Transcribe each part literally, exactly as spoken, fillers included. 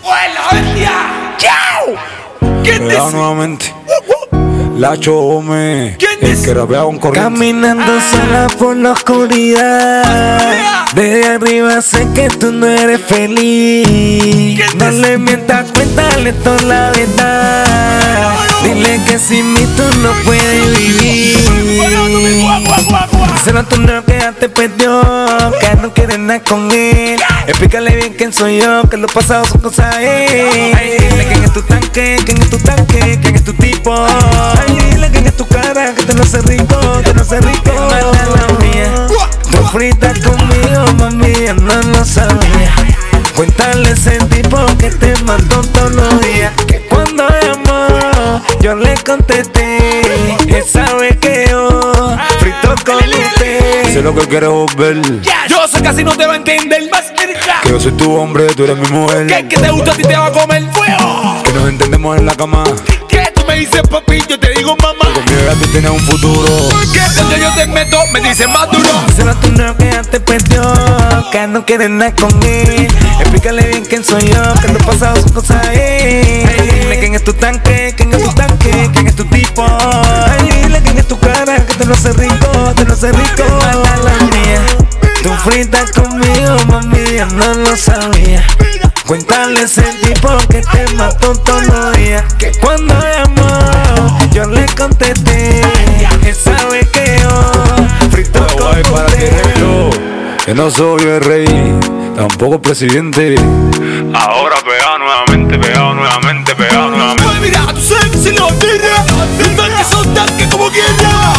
coger la bestia. ¡Chao! ¿Quién dice? Nuevamente. La Chome, el que rapea con corriente. Caminando ah. sola por la oscuridad. Desde arriba sé que tú no eres feliz. No le mientas, cuéntale toda la verdad. Dile que sin mí tú no puedes vivir. Díselo a tu novio que ya te perdió, que no quieres nada con él. Explícale bien quién soy yo, que lo pasado son cosas de él. Ay, dile quién es tu tanque, quién es tu tanque, quién es tu tipo. Ay, dile quién es tu cara, que te lo hace rico, te lo hace rico. Mata la mía, tú fritas conmigo, mami, yo no lo sabía. Cuéntale ese tipo que te mató todos los días. Que cuando llamó, yo le contesté. Él sabe que yo frito con usted. Sé lo que quieres volver. Yo sé que así no te va a entender más cerca. Que yo soy tu hombre, tú eres mi mujer. Que el que te gusta a ti te va a comer fuego. Que nos entendemos en la cama. Que tú me dices papi, yo te digo mamá. Que conmigo ya tú tienes un futuro. Porque cuando yo te meto, me dices más duro. Díselo a tu novio que ya te perdió, que no quieres nada con él. Explícale bien quién soy yo, que lo pasado son cosas de él. Ay, dile quién es tu tanque, quién es tu tanque, quién es tu tipo. Ay, dile quién es tu cara, que te lo hace rico, te lo hace rico. Mata la mía, tú fritas conmigo, mami, yo no lo sabía. Cuéntale ese tipo que te mató todos los días. Que cuando llamó, yo le contesté. Él sabe que yo frito con usted. Que no soy el rey, tampoco el presidente. Ahora pegado nuevamente, pegado nuevamente, pegado nuevamente. Pues mira, tú sabes que si lo tira, los tanques son tanques como quiera.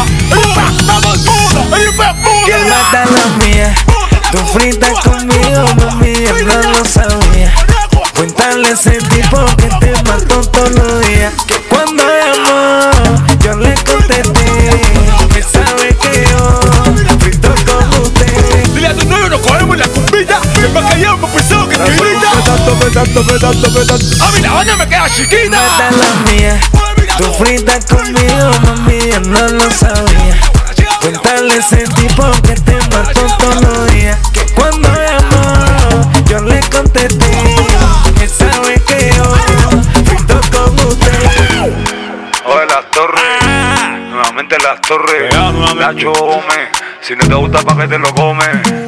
Que mata la mía, tú fritas conmigo, mami, yo no lo sabía. Cuéntale ese tipo que te mató todos los días. Que cuando llamó, yo le contesté. Él sabe que yo frito con usted. Dile a tu novio, nos cogemos la cumbita. Que pa' callar me pensado que te grita. Pedando, pedando, pedando, pedando. A mí la baña me queda chiquita. Mata la mía, tú fritas conmigo, mami, yo no lo sabía. Cuéntale ese tipo que te mató todos los días. Que cuando llamó, yo le contesté. Él sabe que yo frito con usted. Oye, Las Torres, nuevamente Las Torres. La Chome, si no te gusta, pa' que te lo comes.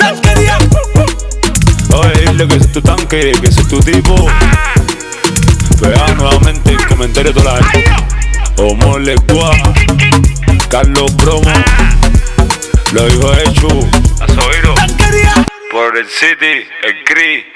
Oye, dile que soy tu tanque, que soy tu tipo. Pega nuevamente el comentario de toda la gente. Homo Legua, Carlos Promo, lo dijo hecho. ¿Has oído? Por el City, el Cri.